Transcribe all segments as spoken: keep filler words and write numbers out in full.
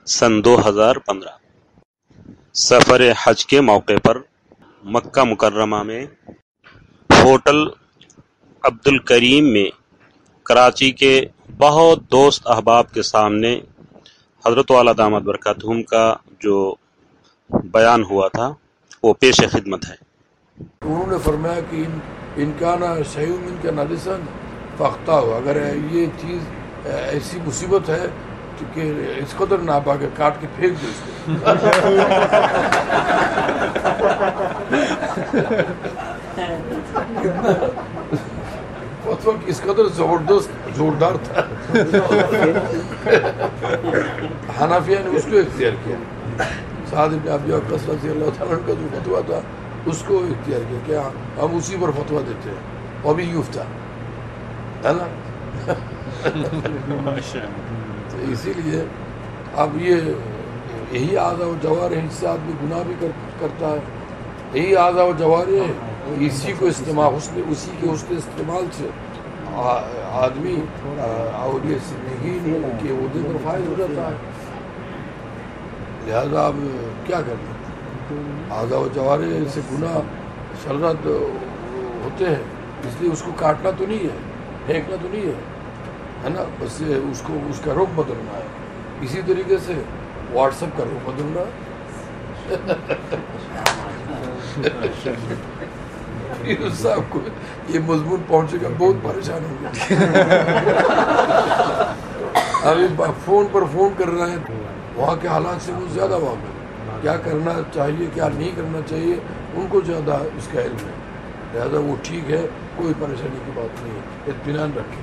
سن دو ہزار پندرہ سفر حج کے موقع پر مکہ مکرمہ میں ہوٹل عبد الکریم میں کراچی کے بہت دوست احباب کے سامنے حضرت والا دامت برکاتہم کا جو بیان ہوا تھا وہ پیش خدمت ہے۔ انہوں نے فرمایا کہ ان انکانا شیء من کا نجسا فاقطعه، اگر یہ چیز ایسی مصیبت ہے کہ اس قدر ناپاک ہے کاٹ کے پھینک دو اس کو۔ فتویٰ اس قدر زبردست زوردار تھا، حنفیہ نے اس کو اختیار کیا۔ سعد بن ابی وقاص رضی اللہ تعالیٰ عنہ کا جو فتویٰ تھا اس کو اختیار کیا کہ ہم اسی پر فتویٰ دیتے ہیں، ابھی یفتیٰ ہے نا۔ اسی لیے اب یہ یہی اعضاء و جوارح سے آدمی گناہ بھی کرتا ہے، یہی اعضاء و جوارح اسی کو استعمال حسن اسی کے حسن استعمال سے آدمی اور یہ زندگی کے عہدے پر فائز ہو جاتا ہے۔ لہذا اب کیا کرنا، اعضاء و جوارح سے گناہ شرط ہوتے ہیں، اس لیے اس کو کاٹنا تو نہیں ہے، پھینکنا تو نہیں ہے، ہے نا، بس اس کو اس کا رخ بدلنا ہے۔ اسی طریقے سے واٹس ایپ کا رخ بدلنا ہے۔ صاحب کو یہ مضمون پہنچے گا، بہت پریشان ہو گیا۔ ابھی فون پر فون کر رہے ہیں، وہاں کے حالات سے وہ زیادہ واقف، کیا کرنا چاہیے کیا نہیں کرنا چاہیے ان کو زیادہ اس کا علم ہے، لہذا وہ ٹھیک ہے، کوئی پریشانی کی بات نہیں ہے، اطمینان رکھیں۔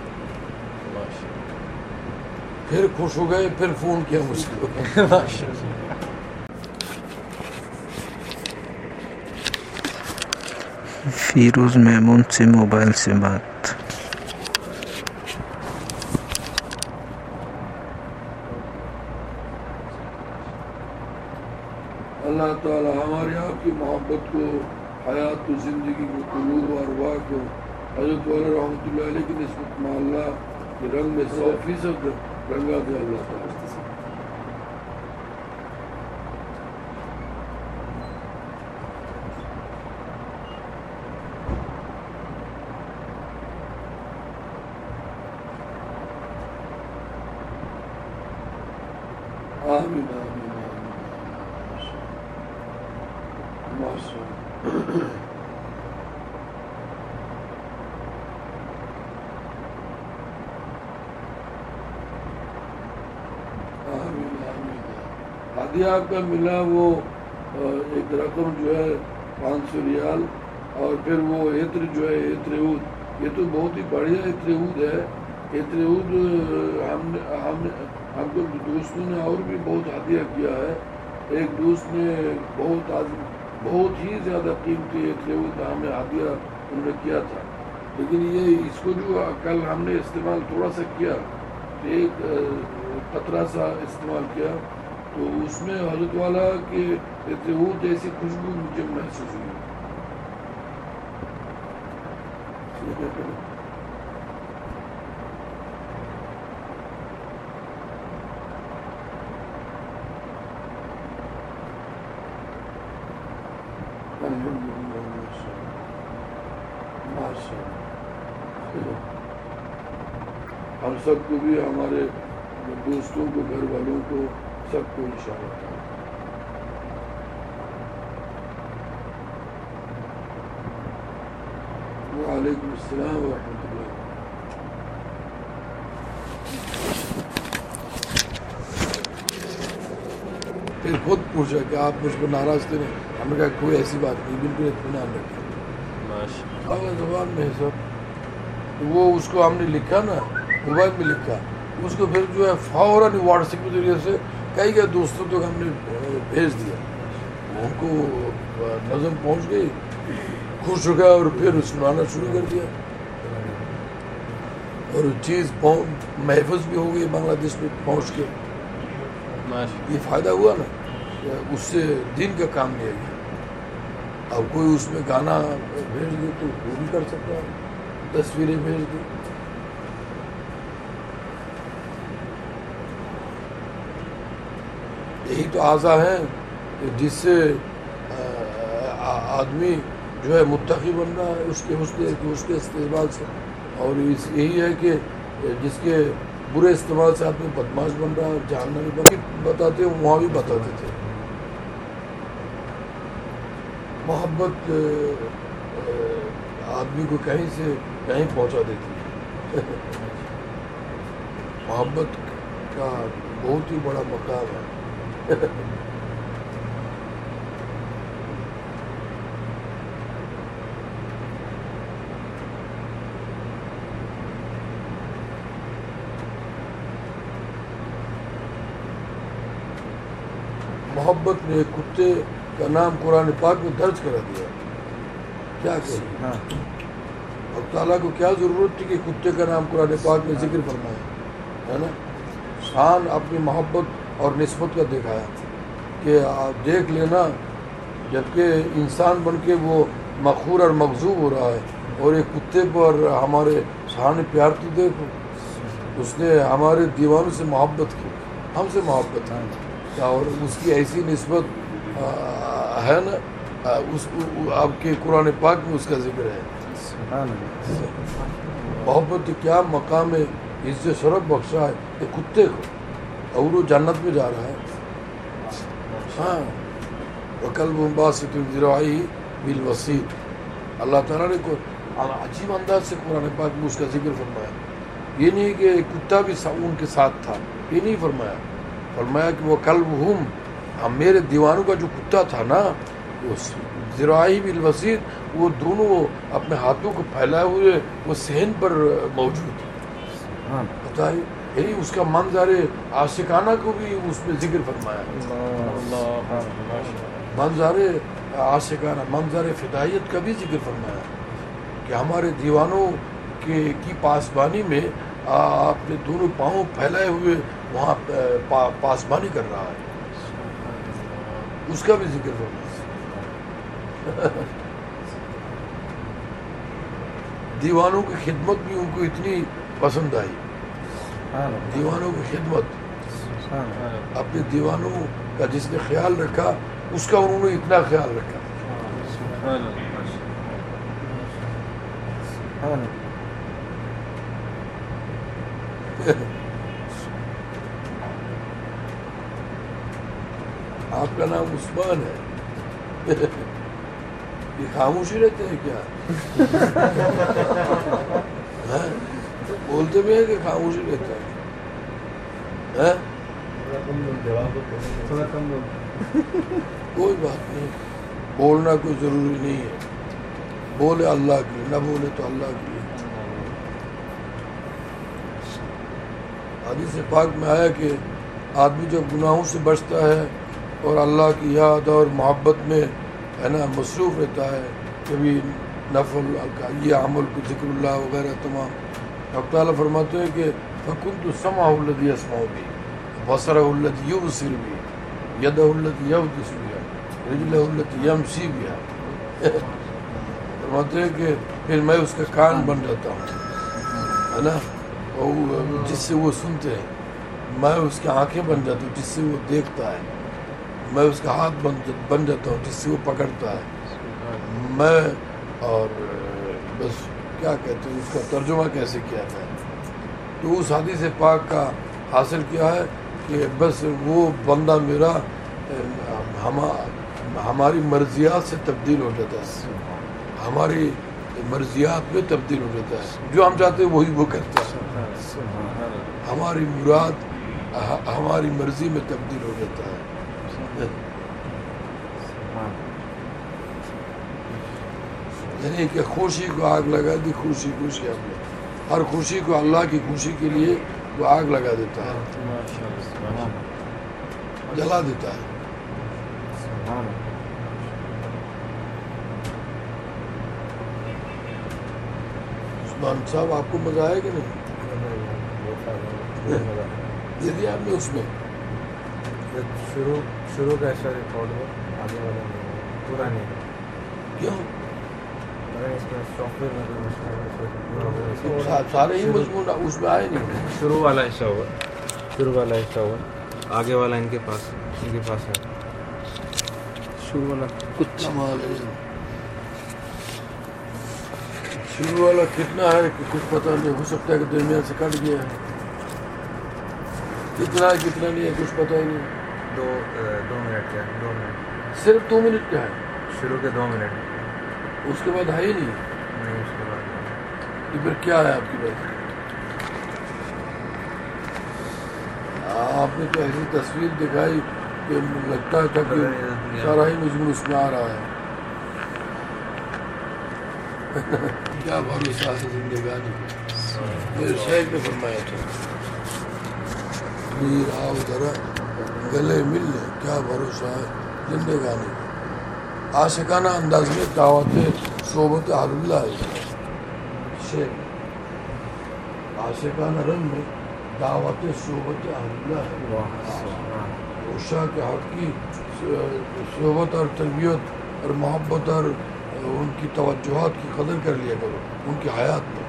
پھر خوش ہو گئے، پھر فون کیا مجھ کو۔ فیروز میمون سے موبائل سے بات۔ اللہ تعالی ہمارے آپ کی محبت کو، حیات و زندگی کو، قلوب و ارواح کو حضرت والا رحمۃ اللہ علیہ کی نسبت میں اللہ کے رنگ میں سو فیصد رنگا دے اللہ تعالیٰ۔ آمین آمین آمین۔ ہدیہ کا ملا وہ ایک رقم جو ہے پانچ سو ریال، اور پھر وہ عطر جو ہے عطر عود، یہ تو بہت ہی بڑھیا عطر عود ہے۔ عطر عود ہم ہم ہم کو دوستوں نے اور بھی بہت ہدیہ کیا ہے۔ ایک دوست نے بہت بہت ہی زیادہ قیمتی عطر عود ہمیں ہدیہ انہوں نے کیا تھا، لیکن یہ اس کو جو کل ہم نے استعمال تھوڑا سا کیا، ایک قطرہ سا استعمال کیا، تو اس میں حضرت والا کے عطر عود جیسی خوشبو مجھے محسوس ہوئی۔ ہم سب کو بھی، ہمارے دوستوں کو، گھر والوں کو، سب کو انشاءاللہ۔ وعلیکم السلام ورحمۃ اللہ۔ پھر خود پوچھا کہ آپ مجھ کو ناراض تھے؟ ہم نے کہا کوئی ایسی بات نہیں، بالکل اطمینان رکھیں۔ اگلے زبان میں ہے سب، وہ اس کو ہم نے لکھا نا، موبائل میں لکھا، اس کو پھر جو ہے فوراً واٹس ایپ کے ذریعے سے کئی کئی دوستوں تک ہم نے بھیج دیا، ان کو نظم پہنچ گئی، خوش ہو گیا، اور پھر سنانا شروع کر دیا، اور چیز محفوظ بھی ہو گئی بنگلہ دیش میں پہنچ کے۔ یہ فائدہ ہوا نا، اس سے دین کا کام لیا گیا۔ اب کوئی اس میں گانا بھیج دے تو وہ بھی کر سکتا ہے، تصویریں بھیج دے۔ یہی تو اعضا ہیں جس سے آدمی جو ہے متقی بن رہا ہے اس کے اس کے اس کے استعمال سے، اور اس یہی ہے کہ جس کے برے استعمال سے آدمی بدماش بن رہا ہے، جہنمی بن بتاتے ہیں، وہاں بھی بتاتے تھے محبت آدمی کو کہیں سے کہیں پہنچا دیتی ہے محبت کا بہت ہی بڑا مقام ہے محبت نے کتے کا نام قرآن پاک میں درج کرا دیا، کیا کہیں اب تعالیٰ کو کیا ضرورت تھی کہ کتے کا نام قرآن پاک میں ذکر فرمایا، ہے نا؟ شان اپنی محبت اور نسبت کا دکھایا کہ آپ دیکھ لینا، جبکہ انسان بن کے وہ مخور اور مغضوب ہو رہا ہے، اور ایک کتے پر ہمارے شان پیار تو دیکھو، اس نے ہمارے دیوانوں سے محبت کی، ہم سے محبت کی، اور اس کی ایسی نسبت ہے نا، اس آپ کے قرآن پاک میں اس کا ذکر ہے۔ محبت کیا مقام ہے، اس سے شرف بخشا ہے کہ کتے کو، اور وہ جنت میں جا رہا ہے۔ ہاں وَكَلْبٌ بَاسِطٌ ذِرَاعَيْهِ بِالْوَسِيدِ، اللہ تعالیٰ نے کو عجیب انداز سے قرآن پاک میں اس کا ذکر فرمایا۔ یہ نہیں کہ کتا بھی ان کے ساتھ تھا، یہ نہیں فرمایا، فرمایا کہ وہ کلبہم، ہم میرے دیوانوں کا جو کتا تھا نا، وہ ذراعی بالوسید، وہ دونوں اپنے ہاتھوں کو پھیلائے ہوئے وہ صحن پر موجود، پتہ ہے، یعنی اس کا منظر عاشقانہ کو بھی اس میں ذکر فرمایا، منظر عاشقانہ، منظر فدائیت کا بھی ذکر فرمایا کہ ہمارے دیوانوں کے کی پاسبانی میں آپ نے دونوں پاؤں پھیلائے ہوئے وہاں پاسبانی کر رہا ہے، اس کا بھی ذکر فرمایا۔ دیوانوں کی خدمت بھی ان کو اتنی پسند آئی، دیوانوں کی خدمت، اپنے دیوانوں کا جس نے خیال رکھا اس کا انہوں نے اتنا خیال رکھا۔ آپ کا نام عثمان ہے، یہ خاموشی رہتے ہیں کیا؟ بولتے بھی ہیں کہ خاموشی رہتا ہے، کوئی بات نہیں، بولنا کوئی ضروری نہیں ہے، بولے اللہ کے لیے، نہ بولے تو اللہ کے لیے۔ حدیث پاک میں آیا کہ آدمی جب گناہوں سے بچتا ہے اور اللہ کی یاد اور محبت میں ہے نا مصروف رہتا ہے، کبھی نفل یہ عمل کو ذکر اللہ وغیرہ تمام، اب تعالیٰ فرماتے ہیں کہ فَكُنْتُ سَمْعَهُ الَّذِي يَسْمَعُ بِهِ وَبَصَرَهُ الَّذِي يُبْصِرُ بِهِ يَدَهُ الَّتِي يَبْطِشُ بِهَا رِجْلَهُ الَّتِي يَمْشِي بِهَا، فرماتے ہیں کہ پھر میں اس کا کان بن جاتا ہوں، ہے نا، اور جس سے وہ سنتے ہیں، میں اس کی آنکھیں بن جاتا ہوں جس سے وہ دیکھتا ہے، میں اس کا ہاتھ بن بن جاتا ہوں جس سے وہ پکڑتا ہے، میں اور بس کیا کہتے ہیں اس کا ترجمہ کیسے کیا جائے، تو اس حدیث پاک کا حاصل کیا ہے کہ بس وہ بندہ میرا ہماری مرضیات سے تبدیل ہو جاتا ہے، ہماری مرضیات میں تبدیل ہو جاتا ہے، جو ہم چاہتے ہیں وہی وہ کرتا ہے، ہماری مراد ہماری مرضی میں تبدیل ہو جاتا ہے۔ یعنی کہ خوشی کو آگ لگا دی، خوشی خوشی ہم نے ہر خوشی کو اللہ کی خوشی کے لیے وہ آگ لگا دیتا ہے، جلا دیتا ہے۔ عثمان صاحب آپ کو مزہ آئے کہ نہیں؟ دے دیا آپ نے اس میں شروع شروع کا ایسا ریکارڈ ہو، آگے والا نہیں، پورا نہیں، کیوں؟ اس میں سافٹ ویئر سارے ہی مضمون اس میں آئے نہیں، شروع والا حصہ ہوگا، شروع والا حصہ ہوگا आगे वाला इनके पास इनके पास है शुरू वाला कुछ कमाल है। शुरू वाला कितना है कि कुछ पता नहीं, हो सकता है कि दरमियान से कट गया है। कितना है कितना नहीं है कुछ पता ही नहीं। दो अ, दो मिनट का है, दो मिनट सिर्फ दो मिनट का है, शुरू के दो मिनट उसके बाद है ही नहीं। नहीं उसके बाद तो फिर क्या है आपकी बात? आपने तो ऐसी तस्वीर दिखाई कि लगता था कि सारा ही मजमून उसमें आ रहा है। क्या भरोसा है जिंदगानी, मेरे शेख ने फरमाया था, मीर आओ जरा गले मिल ले, क्या भरोसा है जिंदगानी। आशिकाना अंदाज में दावत सोबत अल्लाह है शेख, आशिकाना रंग में दावत सोबत अल्लाह है। उषा के हक की सोबत और तरबियत और मोहब्बत और उनकी तवज्जुहात की कदर कर लिया करो उनकी हयात में।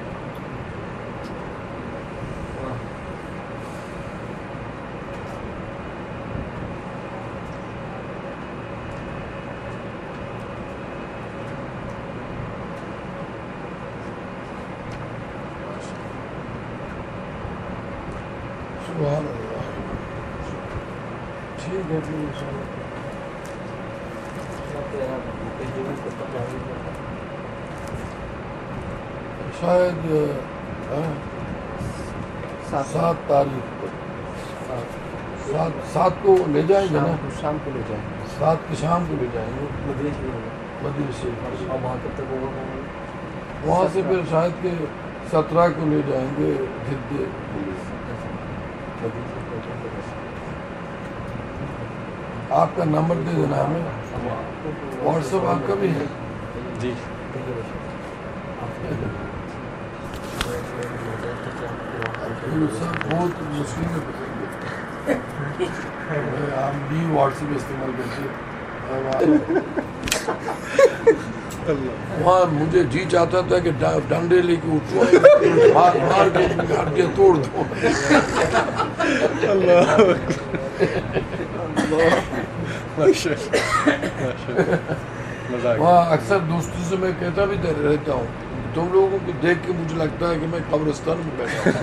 सुभान अल्लाह। ठीक है फिर इंशाअल्लाह। शायद हाँ, सात तारीख को सात सात को ले जाएंगे ना, शाम को ले जाएंगे, सात की शाम को ले जाएंगे मदीने से। वहाँ कब तक होगा? वहाँ से फिर शायद के सत्रह को ले जाएंगे जिद्दे। आपका नंबर दे देना हमें, व्हाट्सएप आपका भी है जी। सब बहुत मुश्किल में फंसेंगे। हम भी व्हाट्सएप इस्तेमाल करते। वहाँ मुझे जी चाहता था कि डंडे लेके उठो, मार मार के हड्डियाँ तोड़ दो। वहाँ अक्सर दोस्तों से मैं कहता भी रहता हूँ, तुम लोगों को देख के मुझे लगता है कि मैं कब्रिस्तान में बैठा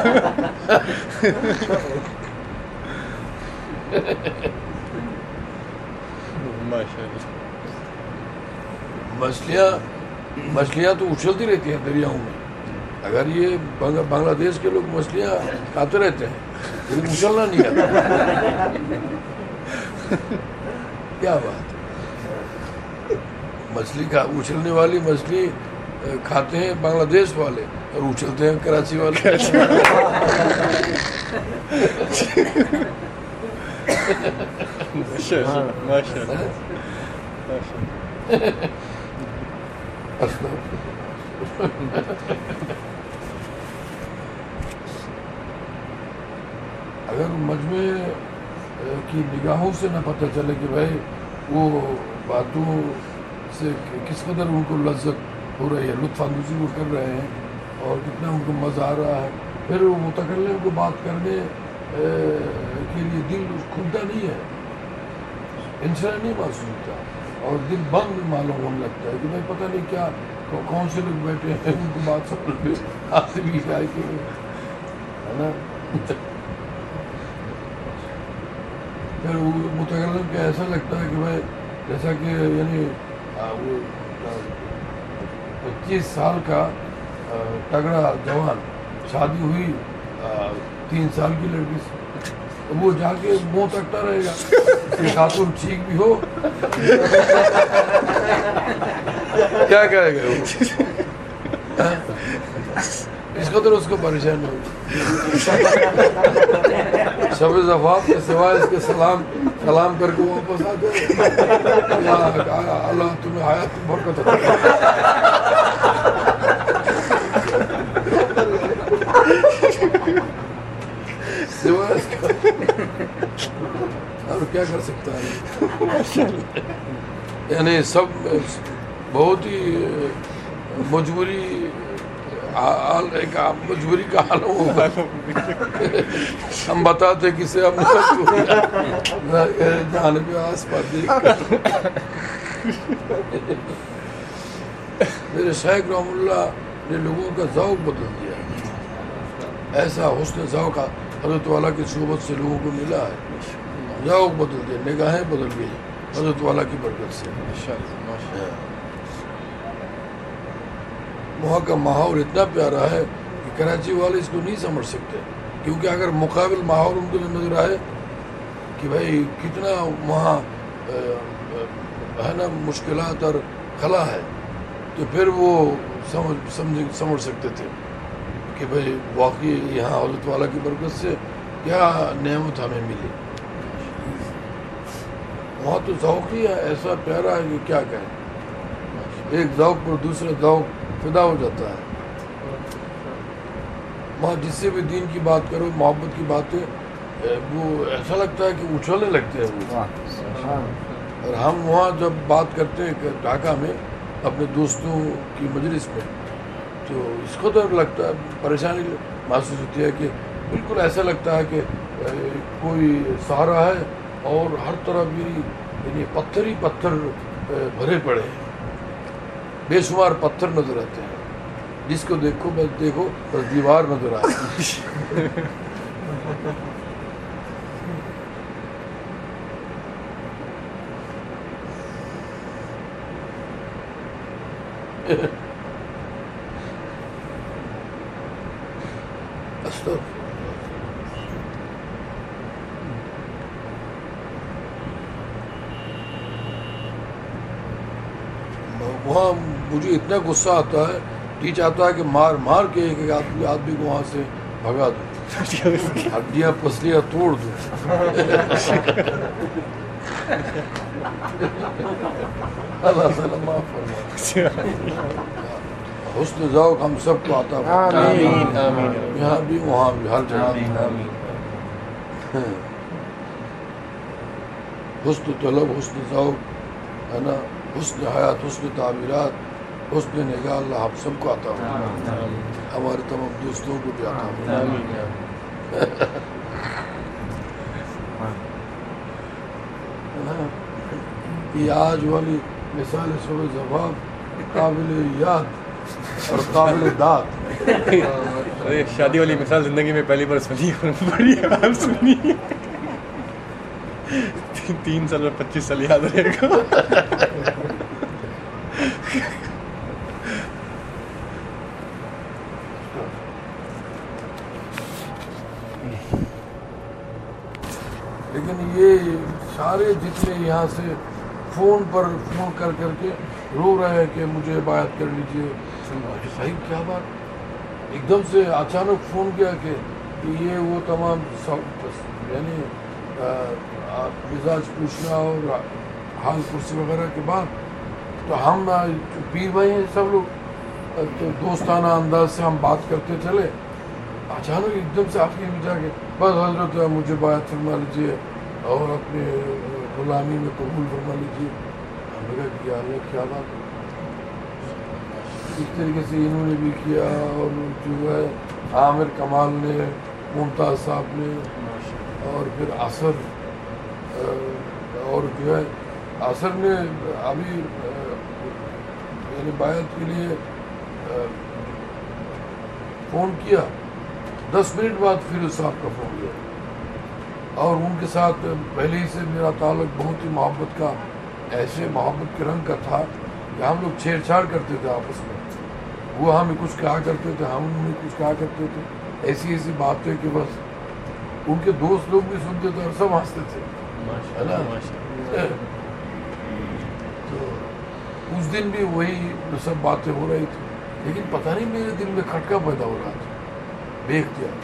हूँ। मछलियाँ मछलियाँ तो उछलती रहती हैं दरियाओं में। अगर ये बांग्लादेश के लोग मछलियाँ खाते रहते हैं लेकिन उछलना नहीं आता। क्या बात है, मछली खा उछलने वाली मछली खाते हैं बांग्लादेश वाले और उछलते हैं कराची वाले। अगर मजमे की निगाहों से न पता चले कि भाई वो बातों से किस कदर उनको लज्जत हो रही है, लुत्फ़ अंदोज़ी वो कर रहे हैं और कितना उनको मज़ा आ रहा है, फिर वो मुतकल्लिम को बात करने के लिए दिल खुलता नहीं है, इंसान नहीं महसूस होता और दिल बंद मालूम होने लगता है कि भाई पता नहीं क्या कौन से लोग बैठे हैं, उनको बात समझ में आती भी जाए कि है ना। फिर वो मुतकल्लिम को ऐसा लगता है कि भाई जैसा कि यानी वो पच्चीस साल का तगड़ा जवान शादी हुई तीन साल की लड़की से, तो वो जाके मुंह तकता रहेगा कि खातून ठीक भी हो। क्या करेगा वो? इस कदर उसको परेशानी होगी। शब ज़फ़ात के सिवाय इसके सलाम सलाम करके वापस आ जाए, अल्लाह तुम्हें हयात में बरकत सिवाय इसका और क्या कर सकता है। यानी सब बहुत ही मजबूरी حال ایک مجبوری کا حال ہوگا. ہم بتاتے کسے ہم جانب آس پر دیکھ کر. میرے شیخ رحم اللہ نے لوگوں کا ذوق بدل دیا. ایسا حسن ذوق حضرت والا کی صحبت سے لوگوں کو ملا ہے. ذوق بدل دیا, نگاہیں بدل گئی حضرت والا کی برکت سے. وہاں کا ماحول اتنا پیارا ہے کہ کراچی والے اس کو نہیں سمجھ سکتے, کیونکہ اگر مقابل ماحول ان کو نظر آئے کہ بھائی کتنا وہاں ہے نا مشکلات اور خلا ہے, تو پھر وہ سمجھ سمجھ سمجھ سکتے تھے کہ بھائی واقعی یہاں حضرت والا کی برکت سے کیا نعمت ہمیں ملی. وہاں تو ذوق ہی ہے ایسا پیارا ہے کہ کیا کہیں. ایک ذوق پر دوسرا ذوق فدا ہو جاتا ہے. وہاں جس سے بھی دین کی بات کرو, محبت کی باتیں, وہ ایسا لگتا ہے کہ اچھلنے لگتے ہیں وہ. اور ہم وہاں جب بات کرتے ہیں ڈھاکہ میں اپنے دوستوں کی مجلس میں, تو اس کو تو لگتا ہے پریشانی محسوس ہوتی ہے کہ بالکل ایسا لگتا ہے کہ کوئی سہارا ہے اور ہر طرف یعنی پتھر ہی پتھر بھرے پڑے ہیں, بے شمار پتھر نظر آتے ہیں. جس کو دیکھو بس دیکھو بس دیوار نظر آئے. وہاں مجھے اتنا غصہ آتا ہے, جی چاہتا ہے کہ مار مار کے ایک ایک آدمی آدمی کو وہاں سے بھگا دوں, ہڈیاں پسلیاں توڑ دوں. اللہ تعالیٰ معاف فرمائے. حسن ذوق ہم سب کو عطا فرمائے, یہاں بھی وہاں بھی ہر جگہ. حسن طلب, حسن ذوق ہے نا, حسن حیات, حسن تعبیرات, حسن نگاہ اللہ ہم سب کو عطا فرمائے. ہمارے تمام دوستوں کو بھی عطا فرمائے. یہ آج والی مثال صبح زباب قابل یاد اور قابل داد. ارے شادی والی مثال زندگی میں پہلی بار سنی, بڑی حال سنی. تین سال میں پچیس سال یاد رہے گا. لیکن یہ سارے جتنے یہاں سے فون پر فون کر کر کے رو رہے ہیں کہ مجھے بیعت کر لیجیے. صحیح کیا بات, ایک دم سے اچانک فون کیا کہ یہ وہ تمام یعنی مزاج پوچھنا اور حال کرسی وغیرہ کے بعد, تو ہم پیر بھائی ہیں سب لوگ, تو دوستانہ انداز سے ہم بات کرتے چلے. اچانک ایک دم سے آخری میں جا کے بس حضرت مجھے بیعت فرما لیجیے اور اپنے غلامی میں قبول فرما لیجیے. ہم نے کہا کہ اللہ کیا بات ہے. اس طریقے سے انہوں نے بھی کیا, اور جو ہے عامر کمال نے, ممتاز صاحب نے, اور پھر اثر, اور جو ہے اثر نے ابھی یعنی بیعت کے لیے فون کیا, دس منٹ بعد فیروز صاحب کا فون کیا. اور ان کے ساتھ پہلے ہی سے میرا تعلق بہت ہی محبت کا, ایسے محبت کے رنگ کا تھا کہ ہم لوگ چھیڑ چھاڑ کرتے تھے آپس میں. وہ ہمیں کچھ کہا کرتے تھے, ہم انہیں کچھ کہا کرتے تھے. ایسی ایسی باتیں کہ بس ان کے دوست لوگ بھی سنتے تھے اور سب ہنستے تھے. تو اس دن بھی وہی سب باتیں ہو رہی تھی, لیکن پتہ نہیں میرے دل میں کھٹکا پیدا ہو رہا تھا بے اختیار.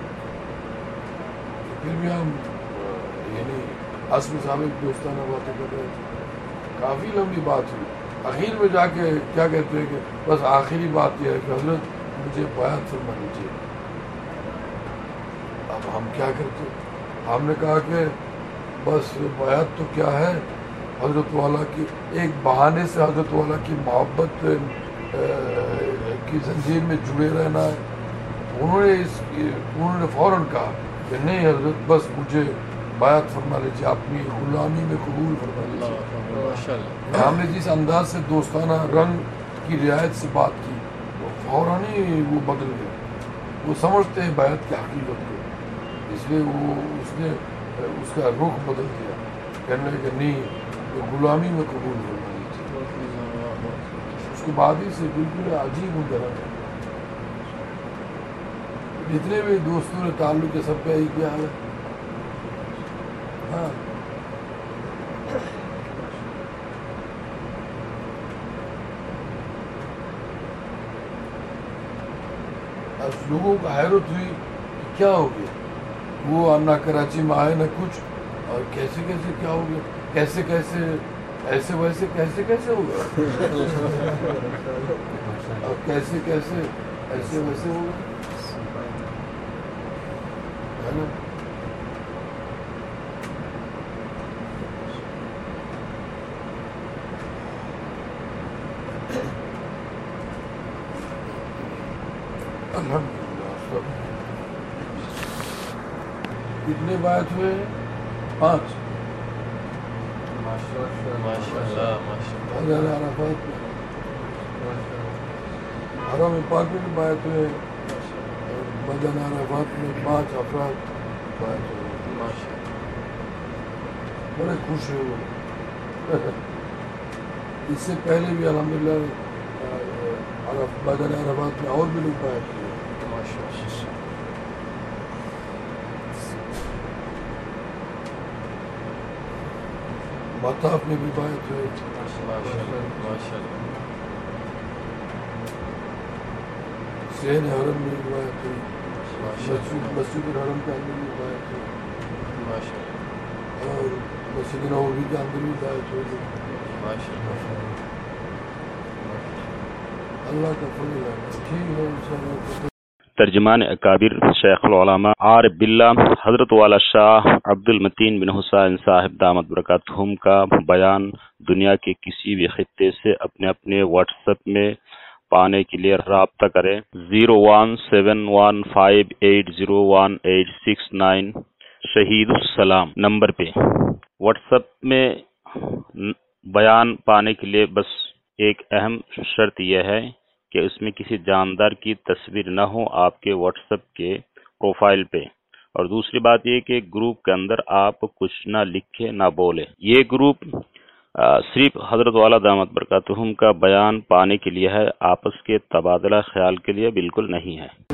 پھر بھی ہم یعنی عصم صاحب دوستانہ باتیں کر رہے تھے. کافی لمبی بات ہوئی. اخیر میں جا کے کیا کہتے ہیں کہ بس آخری بات یہ ہے کہ حضرت مجھے بیعت فرما لیجیے. اب ہم کیا کرتے, ہم نے کہا کہ بس بیعت تو کیا ہے, حضرت والا کی ایک بہانے سے حضرت والا کی محبت کی زنجیر میں جڑے رہنا ہے. انہوں نے اس انہوں نے فوراً کہا کہ نہیں حضرت بس مجھے بیعت فرما لیجیے، اپنی غلامی میں قبول فرما لیجیے. ہم نے جس انداز سے دوستانہ رنگ کی رعایت سے بات کی وہ فوراً ہی وہ بدل گئے. وہ سمجھتے ہیں بیعت کی حقیقت کو، اس لیے وہ اس نے اس کا رخ بدل دیا، کہنے لگے کہ نہیں وہ غلامی میں قبول فرما لیجیے. اس کے بعد ہی سے بالکل عجیب ہو گیا. جتنے بھی دوستوں نے تعلق ہے سب کا ایک ہی حال ہے. ہاں اب لوگوں کو حیرت ہوئی کہ کیا ہو گیا، وہ نہ کراچی میں آئے نہ کچھ، اور کیسے کیسے کیا ہو گیا، کیسے کیسے ایسے ویسے کیسے کیسے ہو گیا، اور کیسے کیسے ایسے ویسے ہو گیا ہے نا. الحمدللہ. کتنے بیعت ہوئے؟ پانچ. حضرت عرفات میں حرم پاک میں بیعت ہوئے، میدان عرفات میں پانچ افراد بیعت ہوئے. بڑے خوش ہوئے وہ. اس سے پہلے بھی الحمدللہ میدان عرفات میں اور بھی لوگ بیعت ہوئے. مطاف میں بھی بیعت ہوئے. سین حرم میں بھی بیعت ہوئی. مسجد الحرم کے اندر بھی بیعت ہوئی، اور مسجد نبوی کے اندر بھی بیعت ہوئی. اللہ کا فضل ہے. ٹھیک ہے انشاءاللہ. ترجمان اکابر شیخ العلماء عارف باللہ حضرت والا شاہ عبد المتین بن حسین صاحب دامت برکاتہم کا بیان دنیا کے کسی بھی خطے سے اپنے اپنے واٹس ایپ میں پانے کے لیے رابطہ کریں zero one seven one five eight zero one eight six nine شہید السلام نمبر پہ. واٹس ایپ میں بیان پانے کے لیے بس ایک اہم شرط یہ ہے کہ اس میں کسی جاندار کی تصویر نہ ہو آپ کے واٹس ایپ کے پروفائل پہ. اور دوسری بات یہ کہ گروپ کے اندر آپ کچھ نہ لکھے نہ بولے. یہ گروپ صرف حضرت والا دامت برکاتہم کا بیان پانے کے لیے ہے، آپس کے تبادلہ خیال کے لیے بالکل نہیں ہے.